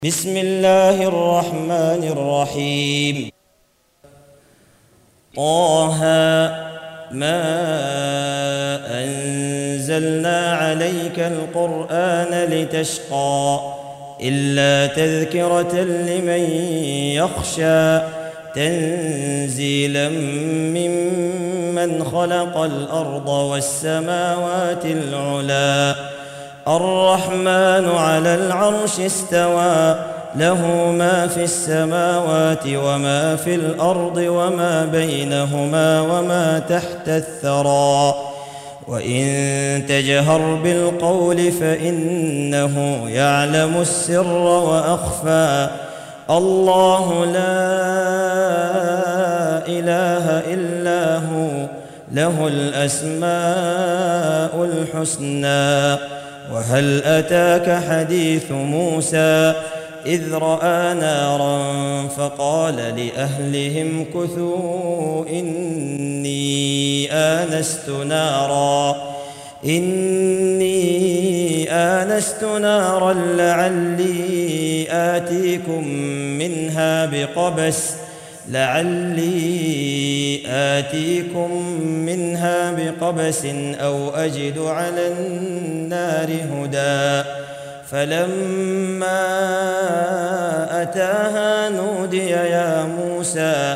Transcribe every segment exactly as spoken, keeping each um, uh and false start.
بسم الله الرحمن الرحيم. طه ما أنزلنا عليك القرآن لتشقى إلا تذكرة لمن يخشى تنزيلا ممن خلق الأرض والسماوات العلى الرحمن على العرش استوى له ما في السماوات وما في الأرض وما بينهما وما تحت الثرى وإن تجهر بالقول فإنه يعلم السر وأخفى الله لا إله إلا هو له الأسماء الحسنى. وهل أتاك حديث موسى إذ رأى نارا فقال لأهلهم كثوا إني آنست نارا إني آنست نارا لعلي آتيكم منها بقبس لعلي آتيكم منها بقبس أو أجد على النار هدى فلما أتاها نودي يا موسى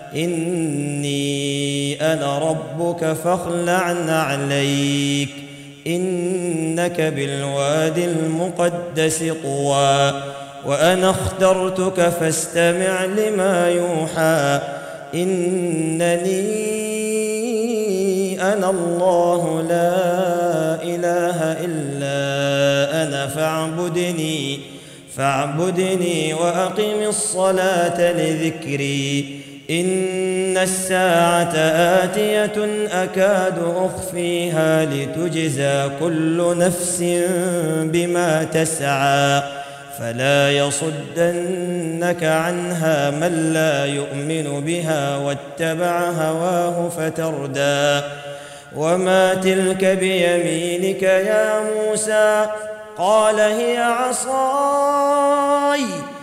إني أنا ربك فاخلع نعليك إنك بالوادي المقدس طوى وأنا اخترتك فاستمع لما يوحى إنني أنا الله لا إله إلا أنا فاعبدني فاعبدني وأقم الصلاة لذكري إن الساعة آتية أكاد أخفيها لتجزى كل نفس بما تسعى فلا يصدنك عنها من لا يؤمن بها واتبع هواه فتردى وما تلك بيمينك يا موسى قال هي عصاي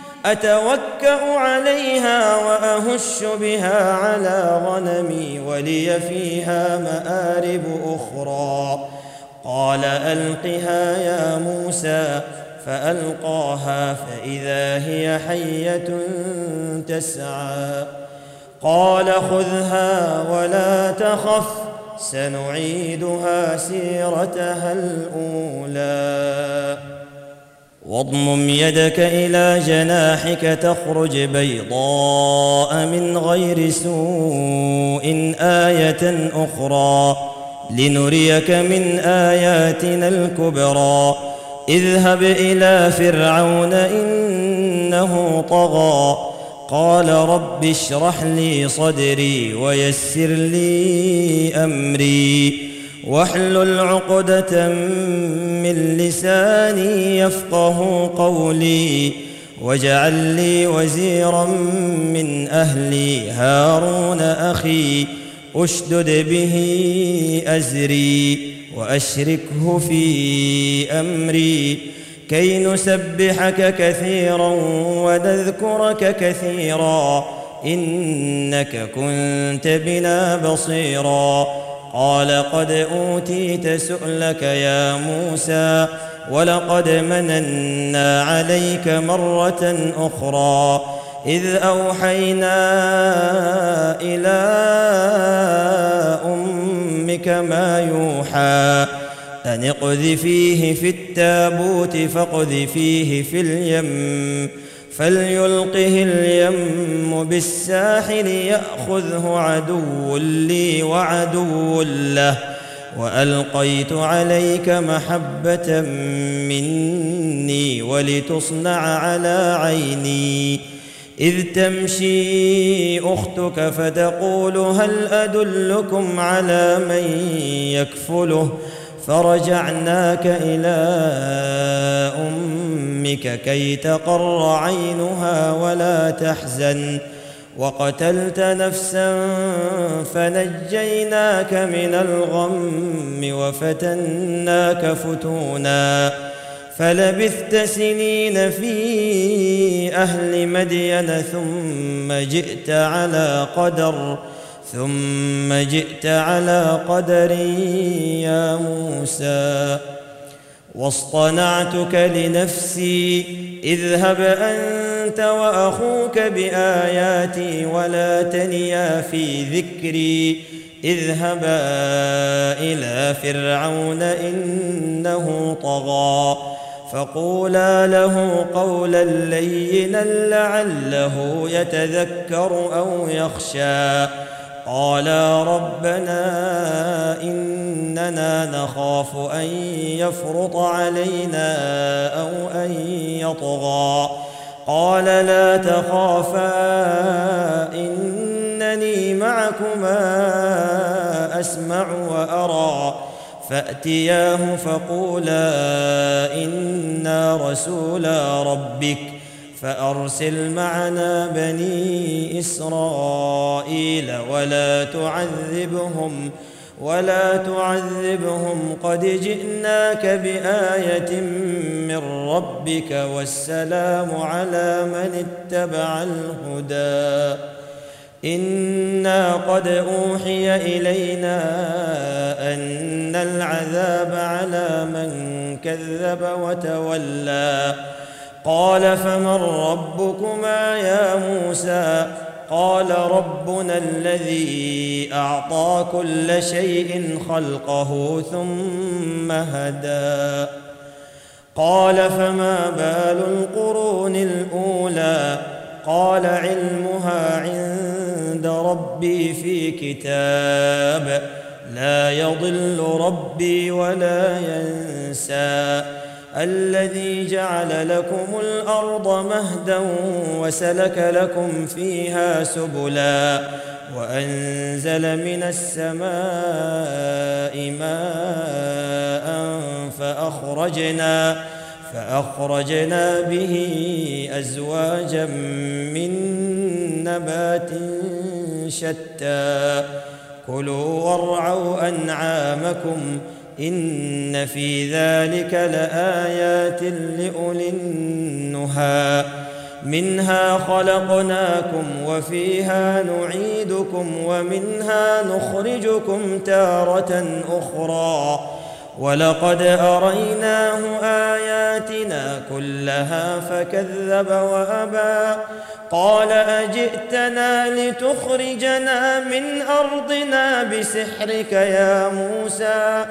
أتوكأ عليها وأهش بها على غنمي ولي فيها مآرب أخرى قال ألقها يا موسى فألقاها فإذا هي حية تسعى قال خذها ولا تخف سنعيدها سيرتها الأولى واضمم يدك إلى جناحك تخرج بيضاء من غير سوء آية أخرى لنريك من آياتنا الكبرى اذهب إلى فرعون إنه طغى قال رب اشرح لي صدري ويسر لي أمري واحلل عقدة من لساني يفقه قولي واجعل لي وزيرا من أهلي هارون أخي أشدد به أزري وأشركه في أمري كي نسبحك كثيرا ونذكرك كثيرا إنك كنت بنا بصيرا قال قد أوتيت سؤلك يا موسى ولقد مننا عليك مرة أخرى إذ أوحينا إلى أمك ما يوحى أن اقذفيه في التابوت فاقذفيه في اليم فليلقه اليم بالساحل يأخذه عدو لي وعدو له وألقيت عليك محبة مني ولتصنع على عيني إذ تمشي أختك فتقول هل أدلكم على من يكفله فرجعناك إلى أمك كي تقر عينها ولا تحزن وقتلت نفسا فنجيناك من الغم وفتناك فتونا فلبثت سنين في أهل مدين ثم جئت على قدر ثم جئت على قدر يا موسى واصطنعتك لنفسي اذهب أنت وأخوك بآياتي ولا تنيا في ذكري اذهبا إلى فرعون إنه طغى فقولا له قولا لينا لعله يتذكر أو يخشى قالا ربنا إننا نخاف أن يفرط علينا أو أن يطغى قال لا تخافا إنني معكما أسمع وأرى فأتياه فقولا إنا رسولا ربك فأرسل معنا بني إسرائيل ولا تعذبهم ولا تعذبهم قد جئناك بآية من ربك والسلام على من اتبع الهدى إنا قد أوحي إلينا أن العذاب على من كذب وتولى قال فمن ربكما يا موسى قال ربنا الذي أعطى كل شيء خلقه ثم هدى قال فما بال القرون الأولى قال علمها عند ربي في كتاب لا يضل ربي ولا ينسى الذي جعل لكم الأرض مهدا وسلك لكم فيها سبلا وأنزل من السماء ماء فأخرجنا فأخرجنا به أزواجا من نبات شتى كلوا وارعوا أنعامكم إن في ذلك لآيات لأولي النهى منها خلقناكم وفيها نعيدكم ومنها نخرجكم تارة أخرى ولقد أريناه آياتنا كلها فكذب وأبى قال أجئتنا لتخرجنا من أرضنا بسحرك يا موسى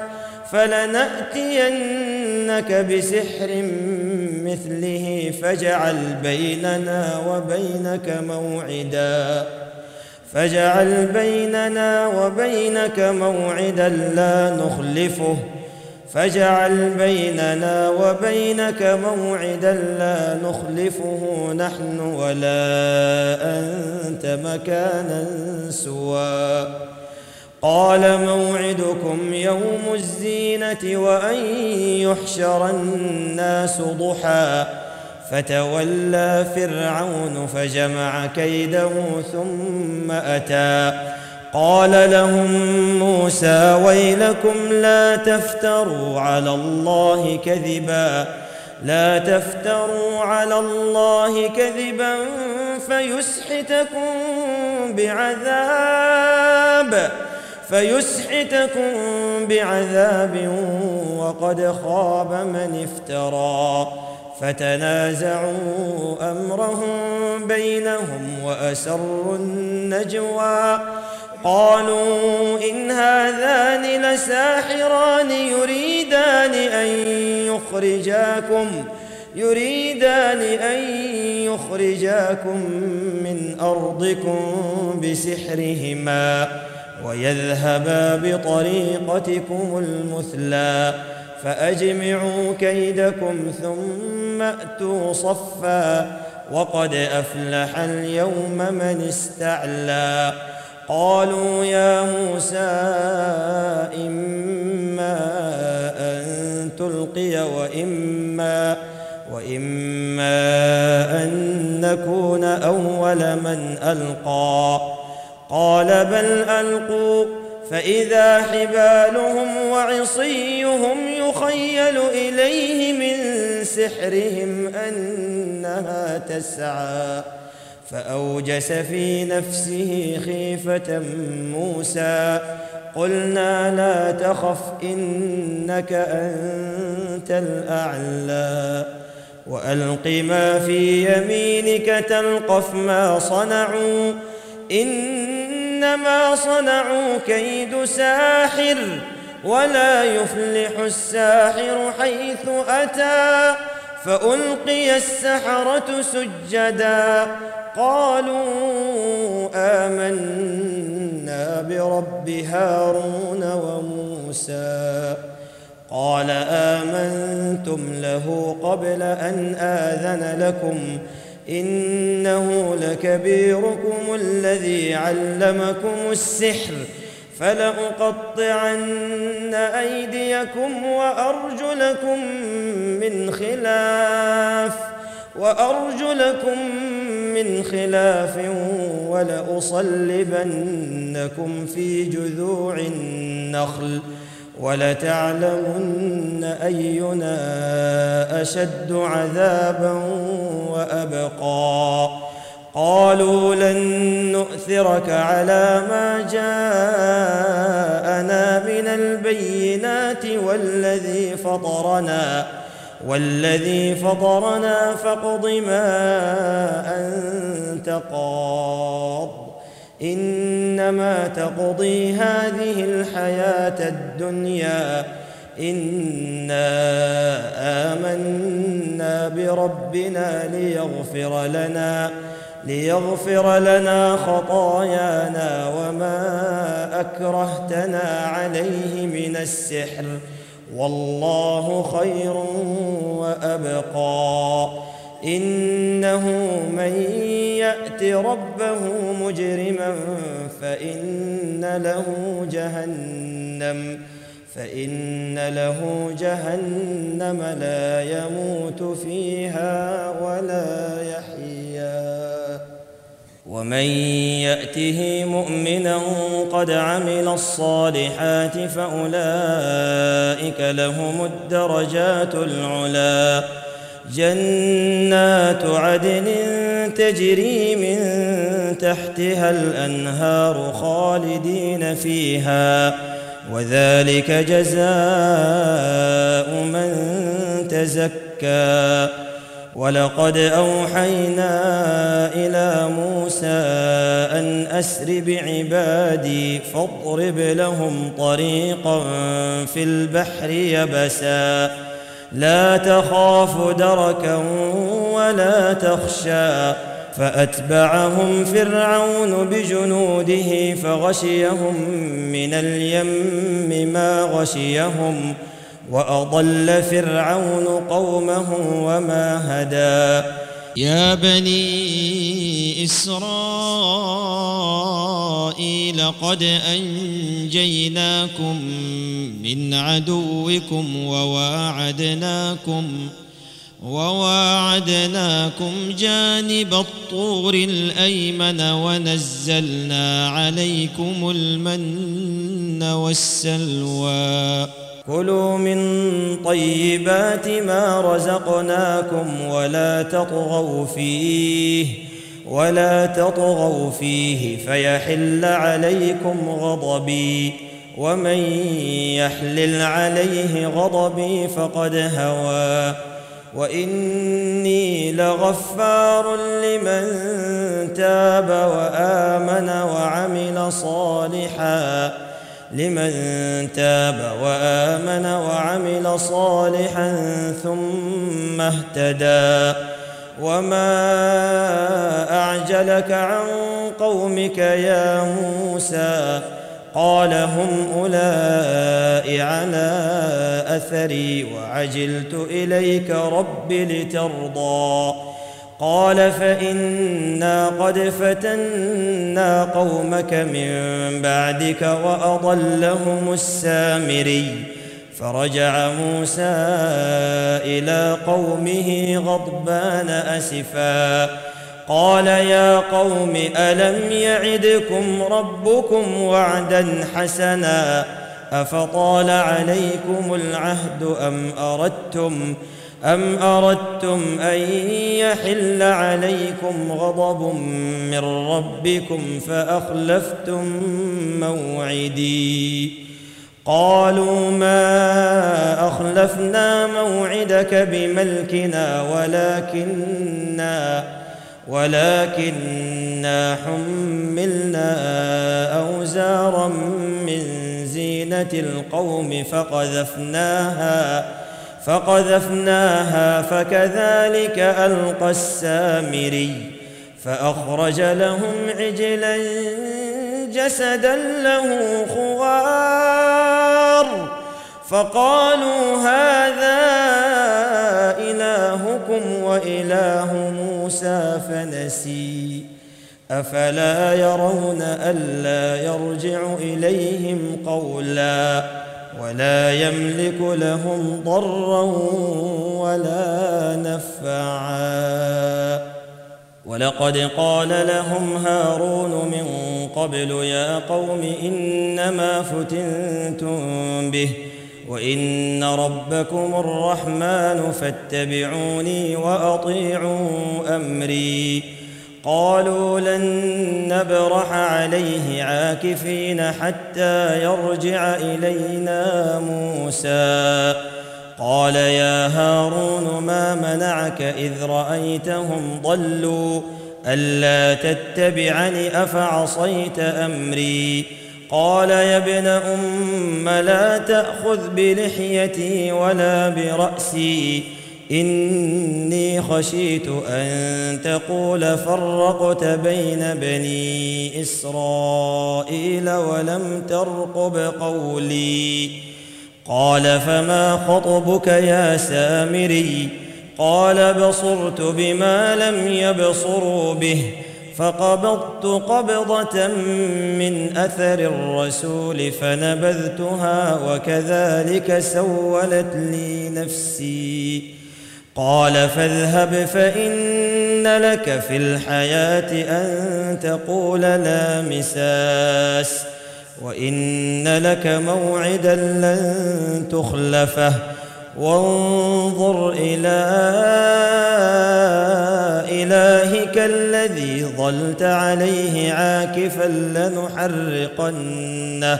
فلنأتينك بسحر مثله فاجعل بيننا وبينك موعدا فاجعل بيننا وبينك موعدا لا نخلفه فاجعل بيننا وبينك موعدا لا نخلفه نحن ولا أنت مكانا سوى قال موعدكم يوم الزينة وأن يحشر الناس ضحى فتولى فرعون فجمع كيده ثم أتى قال لهم موسى ويلكم لا تفتروا على الله كذبا لا تفتروا على الله كذبا فيسحتكم بعذاب فيسحتكم بعذاب وقد خاب من افترى فتنازعوا أمرهم بينهم وأسروا النجوى قالوا إن هذان لساحران يريدان أن يخرجاكم يريدان أن يخرجاكم من أرضكم بسحرهما ويذهبا بطريقتكم المثلى فأجمعوا كيدكم ثم أتوا صفا وقد أفلح اليوم من استعلى قالوا يا موسى إما أن تلقي وإما وإما أن نكون أول من ألقى قال بل ألقوا فإذا حبالهم وعصيهم يخيل إليه من سحرهم أنها تسعى فأوجس في نفسه خيفة موسى قلنا لا تخف إنك أنت الأعلى وألق ما في يمينك تلقف ما صنعوا إنما صنعوا كيد ساحر ولا يفلح الساحر حيث أتى فألقي السحرة سجدا قالوا آمنا برب هارون وموسى قال آمنتم له قبل أن آذن لكم إنه لكبيركم الذي علمكم السحر فلأقطعن أيديكم وأرجلكم من خلاف وأرجلكم من خلاف ولأصلبنكم في جذوع النخل ولتعلمن أينا أشد عذابا وأبقى قالوا لن نؤثرك على ما جاءنا من البينات والذي فطرنا والذي فطرنا فاقض ما أنت قاض إنما تقضي هذه الحياة الدنيا إنا آمنا بربنا ليغفر لنا ليغفر لنا خطايانا وما أكرهتنا عليه من السحر والله خير وأبقى إنه من يأت ربه مجرما فإن له جهنم فإن له جهنم لا يموت فيها ولا يحيا ومن يأته مؤمنا قد عمل الصالحات فأولئك لهم الدرجات العلى جنات عدن تجري من تحتها الأنهار خالدين فيها وذلك جزاء من تزكى ولقد أوحينا إلى موسى أن أسر بعبادي فاضرب لهم طريقا في البحر يبسا لا تخاف دركا ولا تخشى فأتبعهم فرعون بجنوده فغشيهم من اليم ما غشيهم وأضل فرعون قومه وما هدى يا بني إسرائيل قد أنجيناكم من عدوكم وواعدناكم وواعدناكم جانب الطور الأيمن ونزلنا عليكم المن والسلوى كلوا من طيبات ما رزقناكم ولا تطغوا فيه ولا تطغوا فيه فيحل عليكم غضبي ومن يحلل عليه غضبي فقد هوى وإني لغفار لمن تاب وآمن وعمل صالحا لمن تاب وآمن وعمل صالحا ثم اهتدى وما أعجلك عن قومك يا موسى قال هم أولئك على أثري وعجلت إليك رب لترضى قال فإنا قد فتنا قومك من بعدك وأضلهم السامري فرجع موسى إلى قومه غضبان أسفا قال يا قوم ألم يعدكم ربكم وعدا حسنا أفطال عليكم العهد أم أردتم أم أردتم أن يحل عليكم غضب من ربكم فأخلفتم موعدي قالوا ما أخلفنا موعدك بملكنا ولكننا ولكننا حملنا أوزارا من زينة القوم فقذفناها فقذفناها فكذلك ألقى السامري فأخرج لهم عجلا جسدا له خوار فقالوا هذا إلهكم وإله موسى فنسي أفلا يرون ألا يرجع إليهم قولا ولا يملك لهم ضرا ولا نفعا ولقد قال لهم هارون من قبل يا قوم إنما فتنتم به وإن ربكم الرحمن فاتبعوني وأطيعوا أمري قالوا لن نبرح عليه عاكفين حتى يرجع إلينا موسى قال يا هارون ما منعك إذ رأيتهم ضلوا ألا تتبعني أفعصيت أمري قال يا ابن أم لا تأخذ بلحيتي ولا برأسي إني خشيت أن تقول فرقت بين بني إسرائيل ولم ترقب قولي قال فما خطبك يا سامري قال بصرت بما لم يبصروا به فقبضت قبضة من أثر الرسول فنبذتها وكذلك سولت لي نفسي قال فاذهب فإن لك في الحياة أن تقول لا مساس وإن لك موعدا لن تخلفه وانظر إلى إلهك الذي ظلت عليه عاكفا لنحرقنه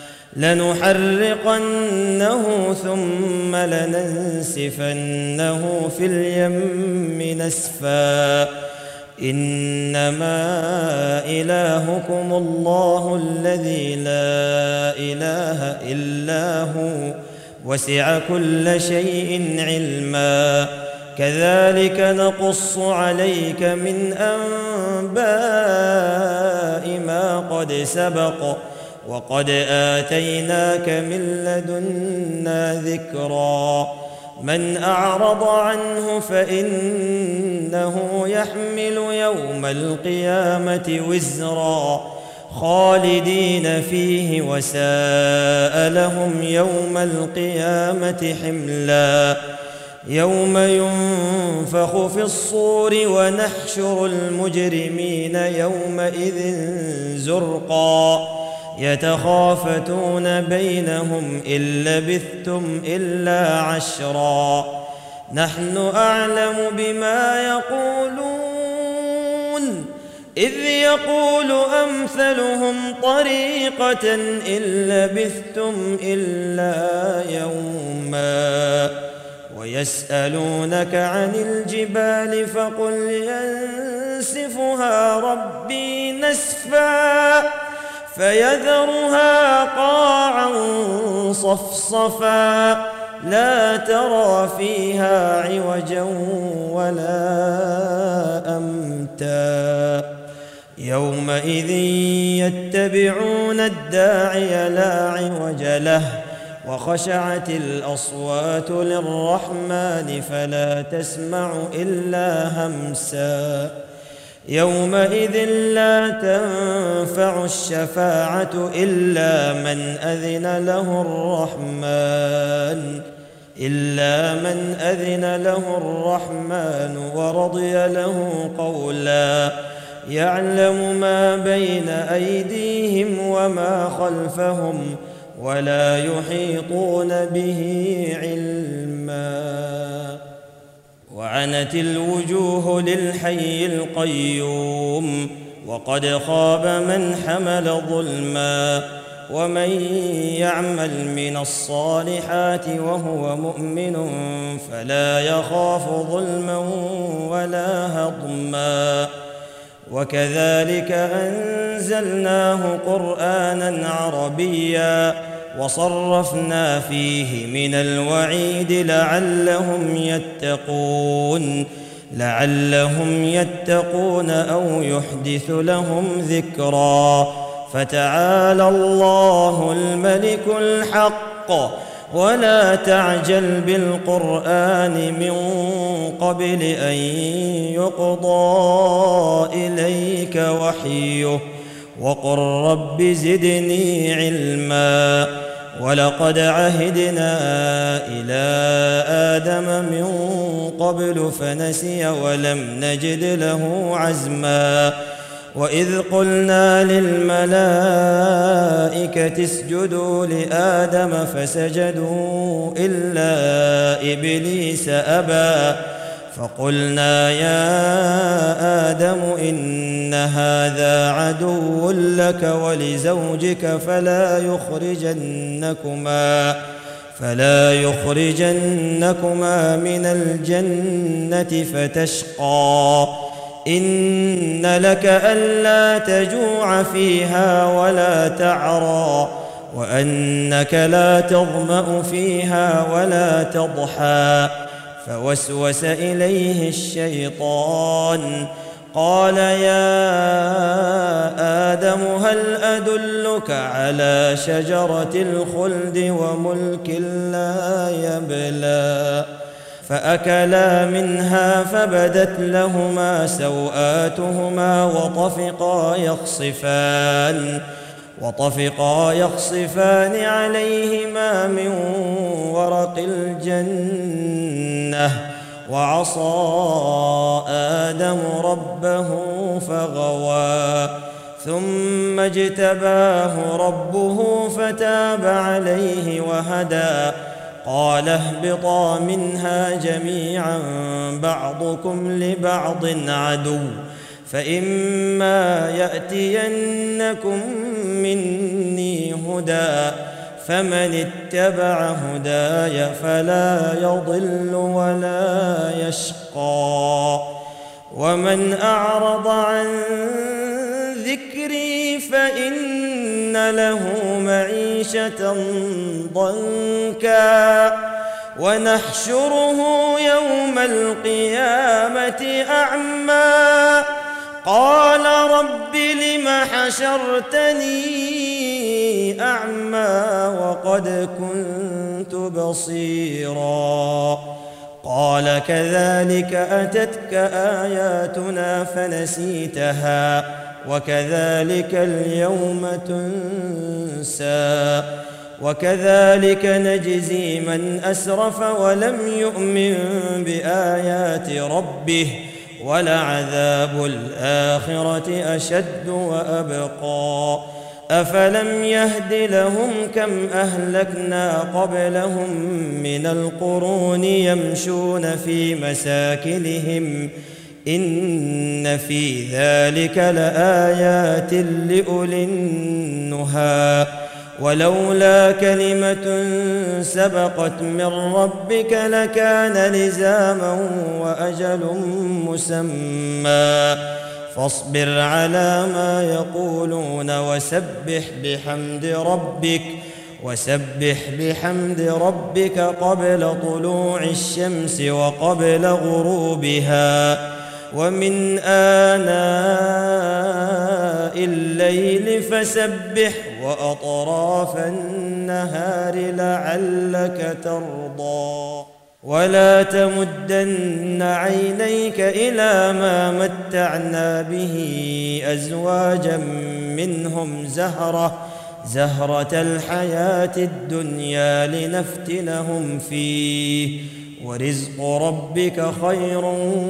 لنحرقنه ثم لننسفنه في اليم نسفا إنما إلهكم الله الذي لا إله إلا هو وسع كل شيء علما كذلك نقص عليك من أنباء ما قد سبق وقد آتيناك من لدنا ذكرا من أعرض عنه فإنه يحمل يوم القيامة وزرا خالدين فيه وساء لهم يوم القيامة حملا يوم ينفخ في الصور ونحشر المجرمين يومئذ زرقا يتخافتون بينهم إن لبثتم إلا عشرا نحن أعلم بما يقولون إذ يقول أمثلهم طريقة إن لبثتم إلا يوما ويسألونك عن الجبال فقل ينسفها ربي نسفا فيذرها قاعا صفصفا لا ترى فيها عوجا ولا أمتا يومئذ يتبعون الداعي لا عوج له وخشعت الأصوات للرحمن فلا تسمع إلا همسا يومئذ لا تنفع الشفاعة إلا من أذن له الرحمن إلا من أذن له الرحمن ورضي له قولا يعلم ما بين أيديهم وما خلفهم ولا يحيطون به علما وعنت الوجوه للحي القيوم وقد خاب من حمل ظلما ومن يعمل من الصالحات وهو مؤمن فلا يخاف ظلما ولا هضما وكذلك أنزلناه قرآنا عربيا وصرفنا فيه من الوعيد لعلهم يتقون لعلهم يتقون أو يحدث لهم ذكرا فتعالى الله الملك الحق ولا تعجل بالقرآن من قبل أن يقضى إليك وحيه وقل رب زدني علما ولقد عهدنا إلى آدم من قبل فنسي ولم نجد له عزما وإذ قلنا للملائكة اسجدوا لآدم فسجدوا إلا إبليس أبى فقلنا يا آدم إن هذا عدو لك ولزوجك فلا يخرجنكما فلا يخرجنكما من الجنة فتشقى إن لك ألا تجوع فيها ولا تعرى وأنك لا تظمأ فيها ولا تضحى فوسوس إليه الشيطان قال يا آدم هل أدلك على شجرة الخلد وملك لا يبلى فأكلا منها فبدت لهما سوآتهما وطفقا يخصفان وطفقا يخصفان عليهما من ورق الجنة وعصى آدم ربه فغوى ثم اجتباه ربه فتاب عليه وهدى قال اهبطا منها جميعا بعضكم لبعض عدو فإما يأتينكم مني هدى فمن اتبع هداي فلا يضل ولا يشقى ومن أعرض عن ذكري فإن له معيشة ضنكا ونحشره يوم القيامة أعمى قال رب لم حشرتني أعمى وقد كنت بصيرا قال كذلك أتتك آياتنا فنسيتها وكذلك اليوم تنسى وكذلك نجزي من أسرف ولم يؤمن بآيات ربه ولعذاب الآخرة أشد وأبقى أفلم يهد لهم كم أهلكنا قبلهم من القرون يمشون في مساكنهم إن في ذلك لآيات لأولي النهى ولولا كلمة سبقت من ربك لكان لزاما وأجل مسمى فاصبر على ما يقولون وسبح بحمد ربك وسبح بحمد ربك قبل طلوع الشمس وقبل غروبها ومن آناء الليل فسبح وأطراف النهار لعلك ترضى ولا تمدن عينيك إلى ما متعنا به أزواجا منهم زهرة زهرة الحياة الدنيا لنفتنهم فيه ورزق ربك خير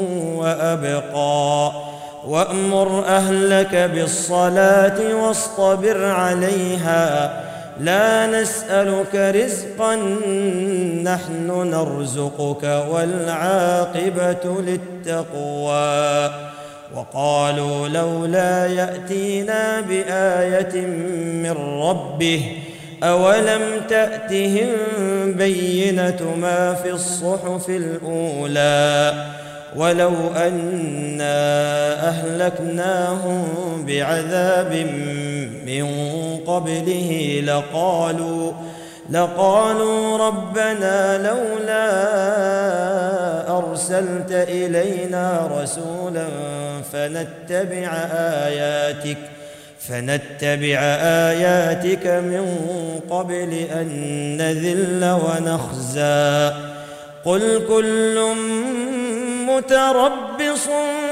وأبقى وأمر أهلك بالصلاة واصطبر عليها لا نسألك رزقا نحن نرزقك والعاقبة للتقوى. وقالوا لولا يأتينا بآية من ربه أولم تأتهم بينة ما في الصحف الأولى ولو أنا أهلكناهم بعذاب من قبله لقالوا لقالوا ربنا لولا أرسلت إلينا رسولا فنتبع آياتك فنتبع آياتك من قبل أن نذل ونخزى. قل كل متربص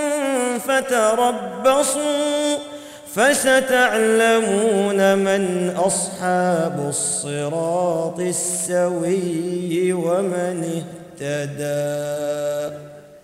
فتربصوا فستعلمون من أصحاب الصراط السوي ومن اهتدى.